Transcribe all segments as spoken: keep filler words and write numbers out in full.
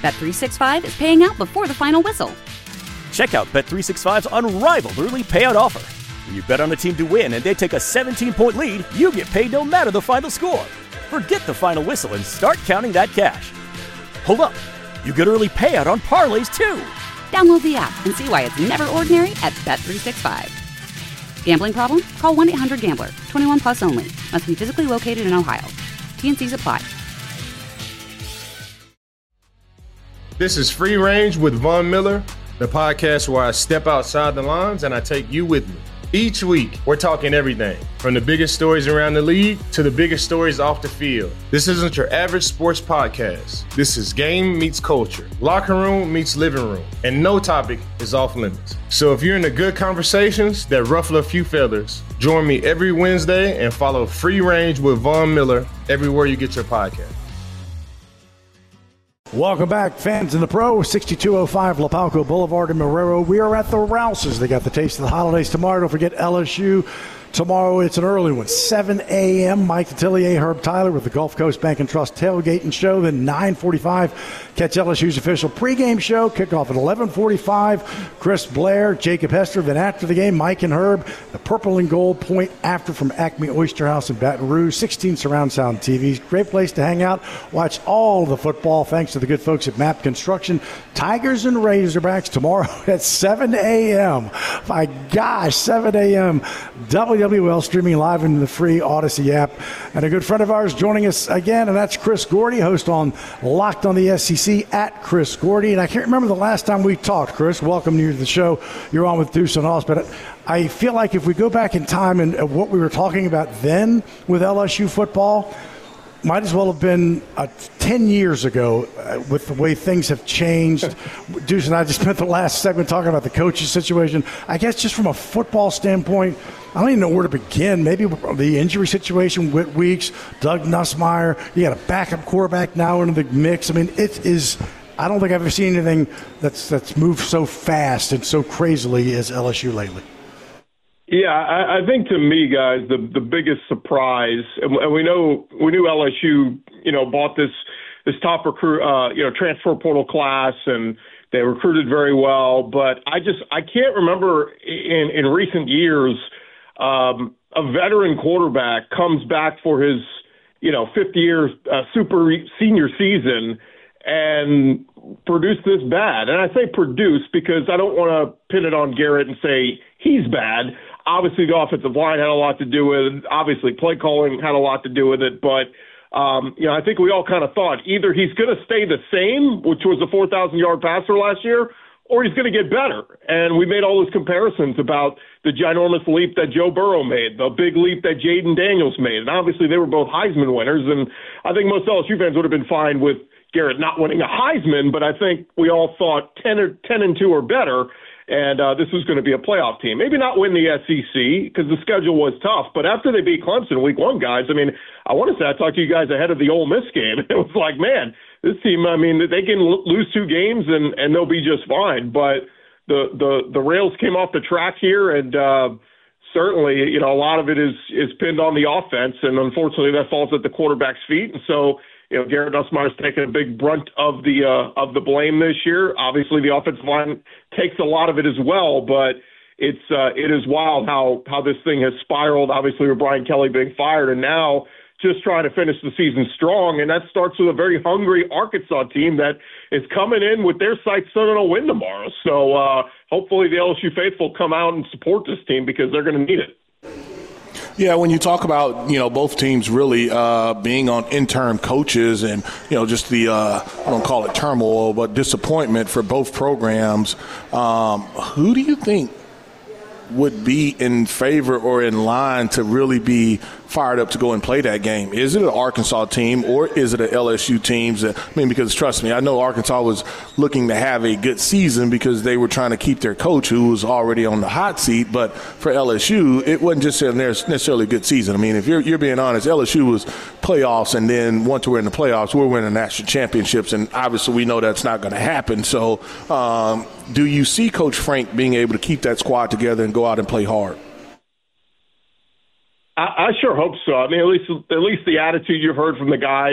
Bet three sixty-five is paying out before the final whistle. Check out Bet three sixty-five's unrivaled early payout offer. When you bet on a team to win and they take a seventeen-point lead, you get paid no matter the final score. Forget the final whistle and start counting that cash. Hold up. You get early payout on parlays, too. Download the app and see why it's never ordinary at Bet three sixty-five. Gambling problem? Call one eight hundred gambler. twenty-one plus only. Must be physically located in Ohio. T N Cs apply. This is Free Range with Von Miller, the podcast where I step outside the lines and I take you with me. Each week, we're talking everything from the biggest stories around the league to the biggest stories off the field. This isn't your average sports podcast. This is game meets culture, locker room meets living room, and no topic is off limits. So if you're into good conversations that ruffle a few feathers, join me every Wednesday and follow Free Range with Von Miller everywhere you get your podcast. Welcome back, fans in the Pro, sixty-two oh five Lapalco Boulevard in Marrero. We are at the Rouses. They got the taste of the holidays tomorrow. Don't forget L S U. Tomorrow, it's an early one, seven a.m. Mike Detillier, Herb Tyler with the Gulf Coast Bank and Trust tailgate and show. Then nine forty-five, catch L S U's official pregame show. Kickoff at eleven forty-five. Chris Blair, Jacob Hester. Then after the game, Mike and Herb, the purple and gold point after from Acme Oyster House in Baton Rouge. sixteen surround sound T Vs. Great place to hang out. Watch all the football thanks to the good folks at Map Construction. Tigers and Razorbacks tomorrow at seven a.m. My gosh, seven a.m. W W L streaming live in the free Odyssey app. And a good friend of ours joining us again, and that's Chris Gordy, host on Locked on the S E C at Chris Gordy. And I can't remember the last time we talked, Chris. Welcome you to the show. You're on with Deuce and Oz. But I feel like if we go back in time and uh, what we were talking about then with L S U football, might as well have been uh, ten years ago uh, with the way things have changed. Deuce and I just spent the last segment talking about the coach's situation. I guess just from a football standpoint, I don't even know where to begin. Maybe the injury situation with Weeks, Doug Nussmeier. You got a backup quarterback now into the mix. I mean, it is – I don't think I've ever seen anything that's that's moved so fast and so crazily as L S U lately. Yeah, I, I think to me, guys, the the biggest surprise, and we know we knew L S U, you know, bought this this top recruit, uh, you know, transfer portal class, and they recruited very well. But I just I can't remember in in recent years um, a veteran quarterback comes back for his you know fifth year uh, super senior season and produce this bad. And I say produce because I don't want to pin it on Garrett and say he's bad. Obviously, the offensive line had a lot to do with it. Obviously, play calling had a lot to do with it. But, um, you know, I think we all kind of thought either he's going to stay the same, which was a four thousand yard passer last year, or he's going to get better. And we made all those comparisons about the ginormous leap that Joe Burrow made, the big leap that Jaden Daniels made. And obviously, they were both Heisman winners. And I think most L S U fans would have been fine with Garrett not winning a Heisman, but I think we all thought ten or ten and two or better. And uh, this was going to be a playoff team. Maybe not win the S E C because the schedule was tough. But after they beat Clemson week one, guys, I mean, I want to say I talked to you guys ahead of the Ole Miss game. It was like, man, this team, I mean, they can l- lose two games and, and they'll be just fine. But the, the, the rails came off the track here, and uh, certainly, you know, a lot of it is, is pinned on the offense. And unfortunately, that falls at the quarterback's feet. And so, you know, Garrett Nussmeier's taken a big brunt of the uh, of the blame this year. Obviously, the offensive line takes a lot of it as well, but it's uh, it is wild how how this thing has spiraled. Obviously, with Brian Kelly being fired, and now just trying to finish the season strong, and that starts with a very hungry Arkansas team that is coming in with their sights set on a win tomorrow. So uh, hopefully, the L S U faithful come out and support this team because they're going to need it. Yeah, when you talk about, you know, both teams really uh, being on interim coaches and, you know, just the, uh, I don't call it turmoil, but disappointment for both programs, um, who do you think would be in favor or in line to really be fired up to go and play that game? Is it an Arkansas team or is it an L S U team? I mean, because trust me, I know Arkansas was looking to have a good season because they were trying to keep their coach who was already on the hot seat. But for L S U, it wasn't just necessarily a good season. I mean, if you're, you're being honest, L S U was playoffs, and then once we're in the playoffs, we're winning national championships. And obviously we know that's not going to happen. So um, do you see Coach Frank being able to keep that squad together and go out and play hard? I, I sure hope so. I mean, at least at least the attitude you've heard from the guys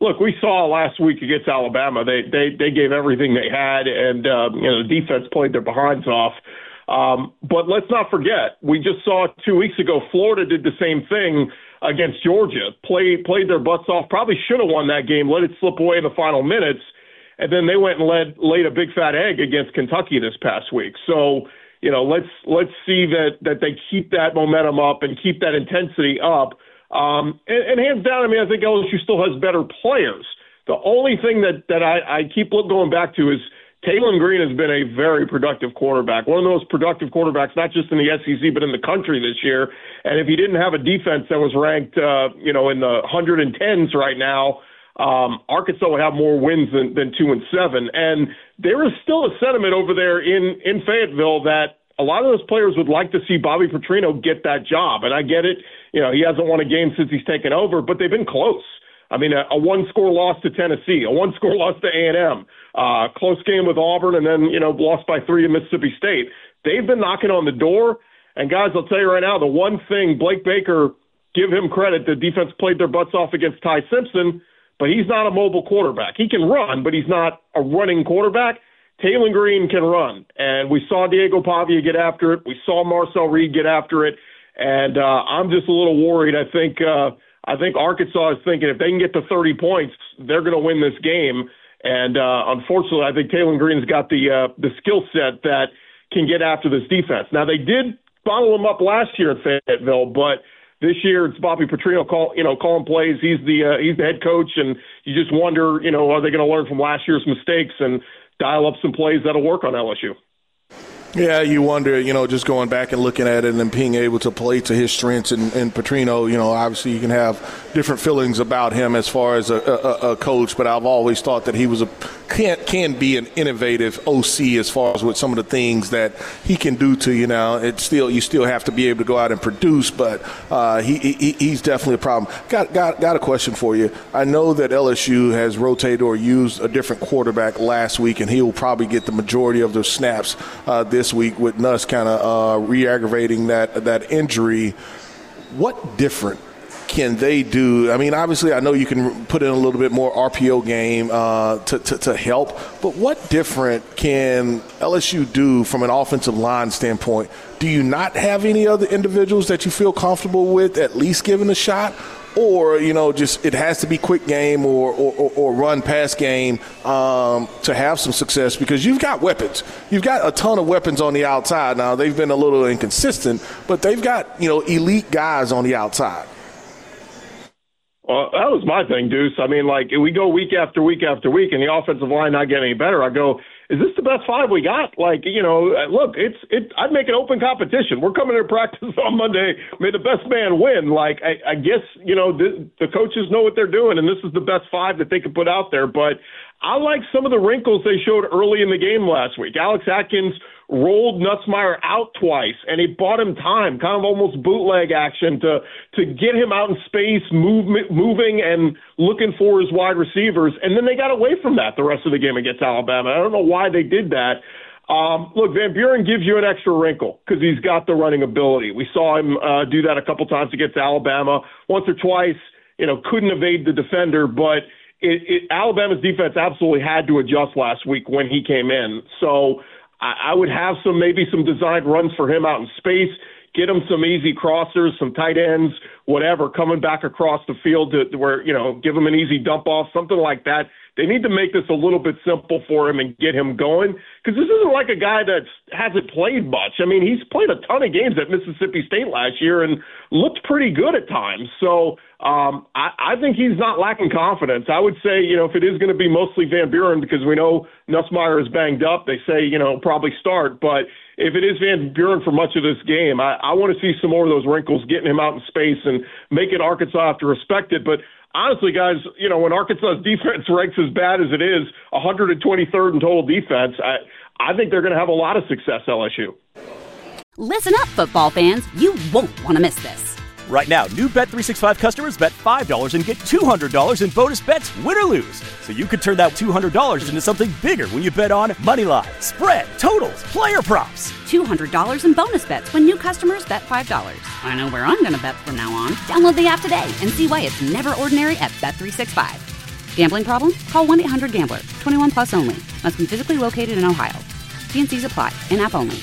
look, we saw last week against Alabama, they they, they gave everything they had, and uh, you know, the defense played their behinds off. Um, but let's not forget, we just saw two weeks ago, Florida did the same thing against Georgia, played played their butts off, probably should have won that game, let it slip away in the final minutes, and then they went and led, laid a big fat egg against Kentucky this past week. So, you know, let's let's see that that they keep that momentum up and keep that intensity up. Um, and, and hands down, I mean, I think L S U still has better players. The only thing that, that I, I keep going back to is Taylen Green has been a very productive quarterback, one of the most productive quarterbacks, not just in the S E C, but in the country this year. And if he didn't have a defense that was ranked, uh, you know, in the one hundred tens right now, um, Arkansas would have more wins than, than two and seven. And there is still a sentiment over there in, in Fayetteville that a lot of those players would like to see Bobby Petrino get that job. And I get it. You know, he hasn't won a game since he's taken over, but they've been close. I mean, a, a one-score loss to Tennessee, a one-score loss to A and M, uh, close game with Auburn, and then, you know, lost by three to Mississippi State. They've been knocking on the door. And, guys, I'll tell you right now, the one thing, Blake Baker, give him credit, the defense played their butts off against Ty Simpson, but he's not a mobile quarterback. He can run, but he's not a running quarterback. Taylen Green can run, and we saw Diego Pavia get after it. We saw Marcel Reed get after it, and uh, I'm just a little worried. I think uh, I think Arkansas is thinking if they can get to thirty points, they're going to win this game. And uh, unfortunately, I think Taylen Green's got the uh, the skill set that can get after this defense. Now, they did bottle him up last year in Fayetteville, but this year it's Bobby Petrino call you know calling plays. He's the uh, he's the head coach, and you just wonder, you know, are they going to learn from last year's mistakes and dial up some plays that'll work on L S U? Yeah, you wonder, you know, just going back and looking at it and then being able to play to his strengths. And, and Petrino, you know, obviously you can have different feelings about him as far as a, a, a coach, but I've always thought that he was a can can be an innovative O C as far as with some of the things that he can do to you. Now, it's still you still have to be able to go out and produce, but uh, he, he he's definitely a problem. Got got got a question for you. I know that L S U has rotated or used a different quarterback last week, and he will probably get the majority of those snaps uh, this week with Nuss kind of uh, re-aggravating that that injury. What different can they do? I mean, obviously, I know you can put in a little bit more R P O game uh, to, to, to help, but what different can L S U do from an offensive line standpoint? Do you not have any other individuals that you feel comfortable with at least giving a shot? Or, you know, just it has to be quick game or, or, or run pass game um, to have some success, because you've got weapons. You've got a ton of weapons on the outside. Now, they've been a little inconsistent, but they've got, you know, elite guys on the outside. Well, that was my thing, Deuce. I mean, like, we go week after week after week, and the offensive line not getting any better. I go, is this the best five we got? Like, you know, look, it's it. I'd make an open competition. We're coming to practice on Monday. May the best man win. Like, I, I guess, you know, the, the coaches know what they're doing, and this is the best five that they could put out there. But I like some of the wrinkles they showed early in the game last week. Alex Atkins rolled Nussmeier out twice, and he bought him time, kind of almost bootleg action to to get him out in space, move, moving and looking for his wide receivers. And then they got away from that the rest of the game against Alabama. I don't know why they did that. Um, look, Van Buren gives you an extra wrinkle because he's got the running ability. We saw him uh, do that a couple times against Alabama. Once or twice, you know, couldn't evade the defender, but it, it, Alabama's defense absolutely had to adjust last week when he came in. So I would have some maybe some designed runs for him out in space, get him some easy crossers, some tight ends, whatever, coming back across the field to, to where, you know, give him an easy dump off, something like that. They need to make this a little bit simple for him and get him going, because this isn't like a guy that hasn't played much. I mean, he's played a ton of games at Mississippi State last year and looked pretty good at times. So um, I, I think he's not lacking confidence. I would say, you know, if it is going to be mostly Van Buren, because we know Nussmeier is banged up, they say, you know, probably start. But if it is Van Buren for much of this game, I, I want to see some more of those wrinkles, getting him out in space and making Arkansas have to respect it. But honestly, guys, you know, when Arkansas's defense ranks as bad as it is, one hundred twenty-third in total defense, I, I think they're going to have a lot of success, L S U. Listen up, football fans. You won't want to miss this. Right now, new Bet three sixty-five customers bet five dollars and get two hundred dollars in bonus bets, win or lose. So you could turn that two hundred dollars into something bigger when you bet on money line, spread, totals, player props. two hundred dollars in bonus bets when new customers bet five dollars. I know where I'm going to bet from now on. Download the app today and see why it's never ordinary at Bet three sixty-five. Gambling problem? Call one eight hundred gambler. twenty-one plus only. Must be physically located in Ohio. T N Cs apply. In-app only.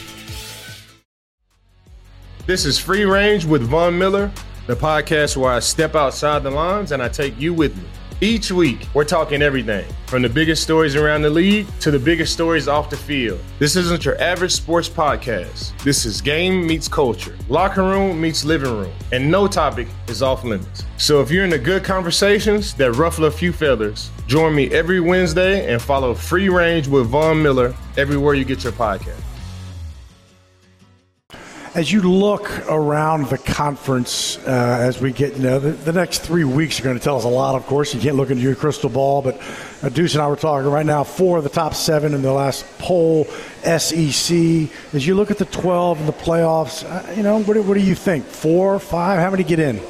This is Free Range with Von Miller, the podcast where I step outside the lines and I take you with me. Each week, we're talking everything from the biggest stories around the league to the biggest stories off the field. This isn't your average sports podcast. This is game meets culture, locker room meets living room, and no topic is off limits. So if you're into good conversations that ruffle a few feathers, join me every Wednesday and follow Free Range with Von Miller everywhere you get your podcast. As you look around the conference, uh, as we get, you know, the, the next three weeks are going to tell us a lot, of course. You can't look into your crystal ball, but uh, Deuce and I were talking right now, four of the top seven in the last poll, S E C. As you look at the twelve and the playoffs, uh, you know, what do, what do you think? Four, five? How many get in?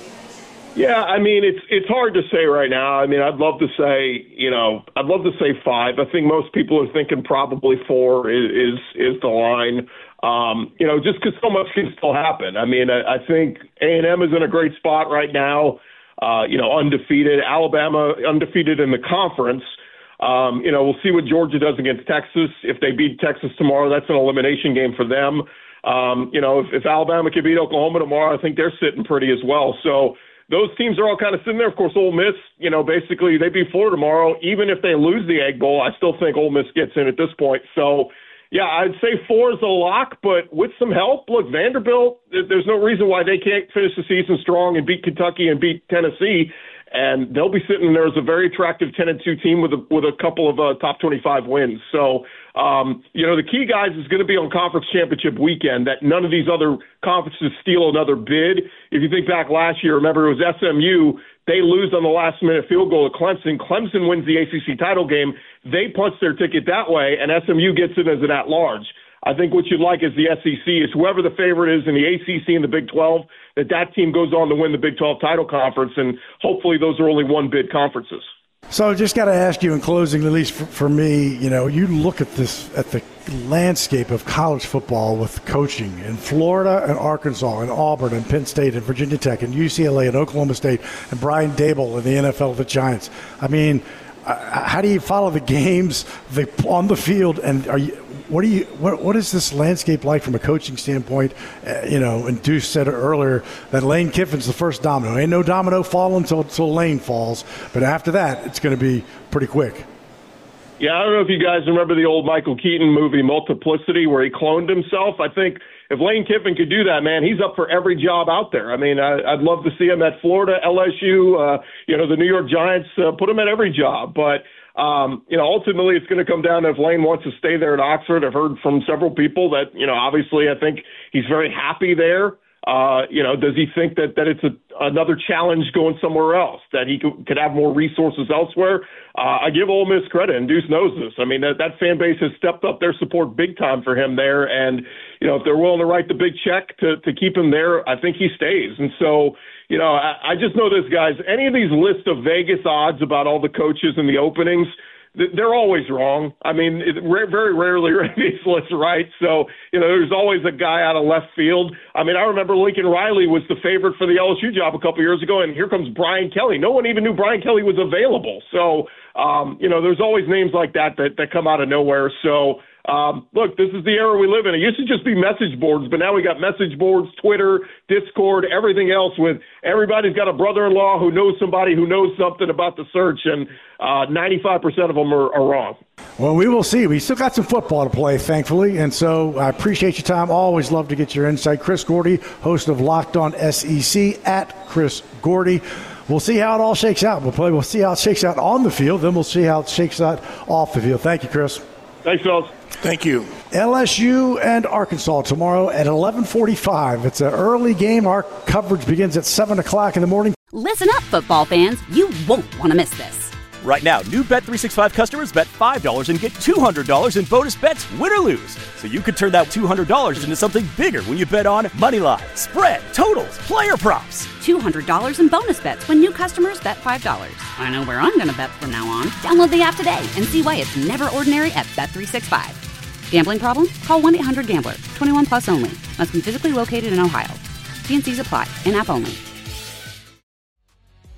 Yeah, I mean, it's it's hard to say right now. I mean, I'd love to say, you know, I'd love to say five. I think most people are thinking probably four is is, is the line. Um, you know, just because so much can still happen. I mean, I, I think A and M is in a great spot right now, uh, you know, undefeated. Alabama undefeated in the conference. Um, you know, we'll see what Georgia does against Texas. If they beat Texas tomorrow, that's an elimination game for them. Um, you know, if, if Alabama can beat Oklahoma tomorrow, I think they're sitting pretty as well. So those teams are all kind of sitting there. Of course, Ole Miss, you know, basically they beat Florida tomorrow. Even if they lose the Egg Bowl, I still think Ole Miss gets in at this point. So, yeah, I'd say four is a lock, but with some help, look, Vanderbilt, there's no reason why they can't finish the season strong and beat Kentucky and beat Tennessee, and they'll be sitting there as a very attractive ten and two team with a, with a couple of uh, top twenty-five wins. So, um, you know, the key, guys, is going to be on conference championship weekend, that none of these other conferences steal another bid. If you think back last year, remember it was S M U. They lose on the last-minute field goal to Clemson. Clemson wins the A C C title game. They punch their ticket that way, and S M U gets in as an at-large. I think what you'd like is the S E C is whoever the favorite is in the A C C and the Big twelve, that that team goes on to win the Big twelve title conference, and hopefully those are only one-bid conferences. So just got to ask you in closing, at least for, for me, you know, you look at this, at the landscape of college football with coaching in Florida and Arkansas and Auburn and Penn State and Virginia Tech and U C L A and Oklahoma State and Brian Dable in the N F L, the Giants. I mean, uh, how do you follow the games the, on the field, and are you, what do you what what is this landscape like from a coaching standpoint? Uh, you know, and Deuce said earlier that Lane Kiffin's the first domino. Ain't no domino falling until until Lane falls, but after that, it's going to be pretty quick. Yeah, I don't know if you guys remember the old Michael Keaton movie Multiplicity, where he cloned himself. I think if Lane Kiffin could do that, man, he's up for every job out there. I mean, I, I'd love to see him at Florida, L S U, uh, you know, the New York Giants, uh, put him at every job. But Um, you know, ultimately it's going to come down to if Lane wants to stay there at Oxford. I've heard from several people that, you know, obviously I think he's very happy there. Uh, you know, does he think that, that it's a, another challenge going somewhere else, that he could, could have more resources elsewhere? Uh, I give Ole Miss credit, and Deuce knows this. I mean, that, that fan base has stepped up their support big time for him there. And, you know, if they're willing to write the big check to, to keep him there, I think he stays. And so, you know, I, I just know this, guys, any of these lists of Vegas odds about all the coaches and the openings, they're always wrong. I mean, it, very rarely are these lists right. So, you know, there's always a guy out of left field. I mean, I remember Lincoln Riley was the favorite for the L S U job a couple years ago, and here comes Brian Kelly. No one even knew Brian Kelly was available. So, um, you know, there's always names like that that, that come out of nowhere. So, Um, look, this is the era we live in. It used to just be message boards, but now we got message boards, Twitter, Discord, everything else with everybody's got a brother-in-law who knows somebody who knows something about the search, and uh, ninety-five percent of them are, are wrong. Well, we will see. We still got some football to play, thankfully, and so I appreciate your time. Always love to get your insight. Chris Gordy, host of Locked On S E C, at Chris Gordy. We'll see how it all shakes out. We'll play. We'll see how it shakes out on the field, then we'll see how it shakes out off the field. Thank you, Chris. Thanks, fellas. Thank you. L S U and Arkansas tomorrow at eleven forty-five. It's an early game. Our coverage begins at seven o'clock in the morning. Listen up, football fans. You won't want to miss this. Right now, new Bet three sixty-five customers bet five dollars and get two hundred dollars in bonus bets, win or lose. So you could turn that two hundred dollars into something bigger when you bet on money line, spread, totals, player props. two hundred dollars in bonus bets when new customers bet five dollars. I know where I'm going to bet from now on. Download the app today and see why it's never ordinary at Bet three sixty-five. Gambling problem? Call one eight hundred gambler. twenty-one plus only. Must be physically located in Ohio. T N Cs apply. In-app only.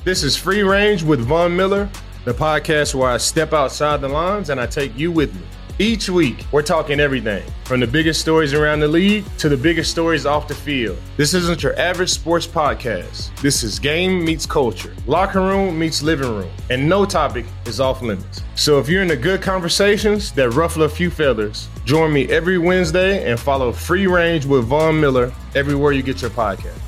This is Free Range with Von Miller, the podcast where I step outside the lines and I take you with me. Each week, we're talking everything from the biggest stories around the league to the biggest stories off the field. This isn't your average sports podcast. This is game meets culture, locker room meets living room, and no topic is off limits. So if you're into good conversations that ruffle a few feathers, join me every Wednesday and follow Free Range with Von Miller everywhere you get your podcast.